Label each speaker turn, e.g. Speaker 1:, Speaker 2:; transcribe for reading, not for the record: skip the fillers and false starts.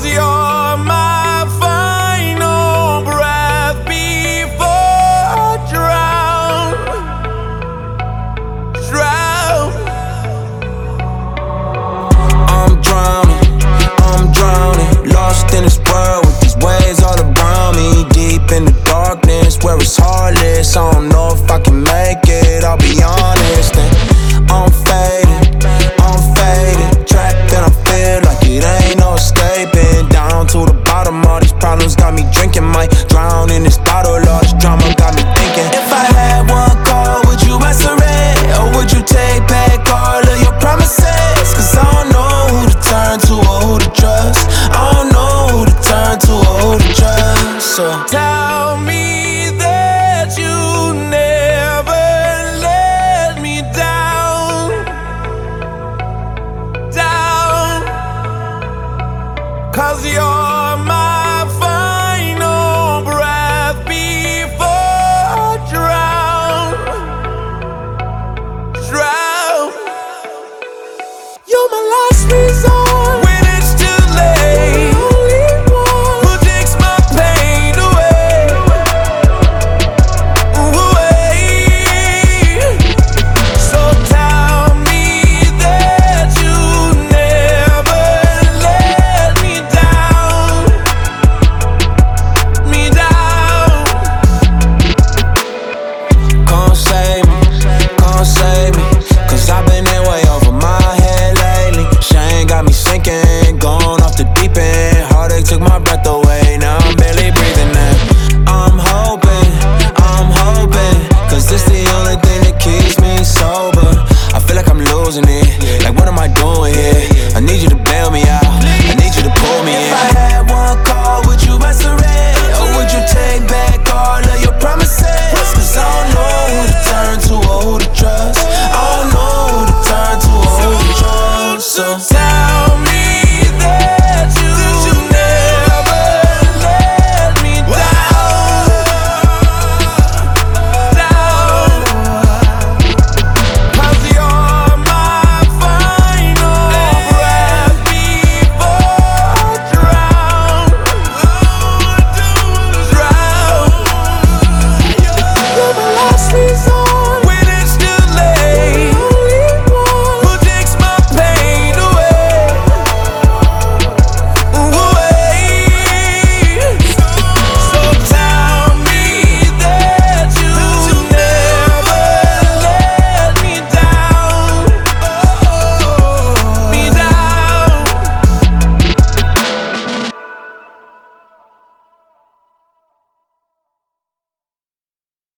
Speaker 1: 'Cause you're my final breath before I drown. I'm drowning, lost in this world with these waves all around me. Deep in the darkness where it's heartless. I don't know if I can make it, I'll be honest. And I'm faded, trapped and I feel like it ain't no escaping. Down to the bottom, all these problems got me drinking. Might drown in this bottle, all this drama got me thinking. If I had one call, would you answer it? Or would you take back all of your promises? 'Cause I don't know who to turn to or who to trust. I don't know who to turn to or who to trust. So tell me that you never let me down. Down. 'Cause you're my final breath before I drown. You're my last resort when it's too late. The only one who takes my pain away. So tell me that you never let me down. Come save me, 'cause I've been in way over my head lately. Shame got me sinking, going off the deep end. Heartache took my breath away.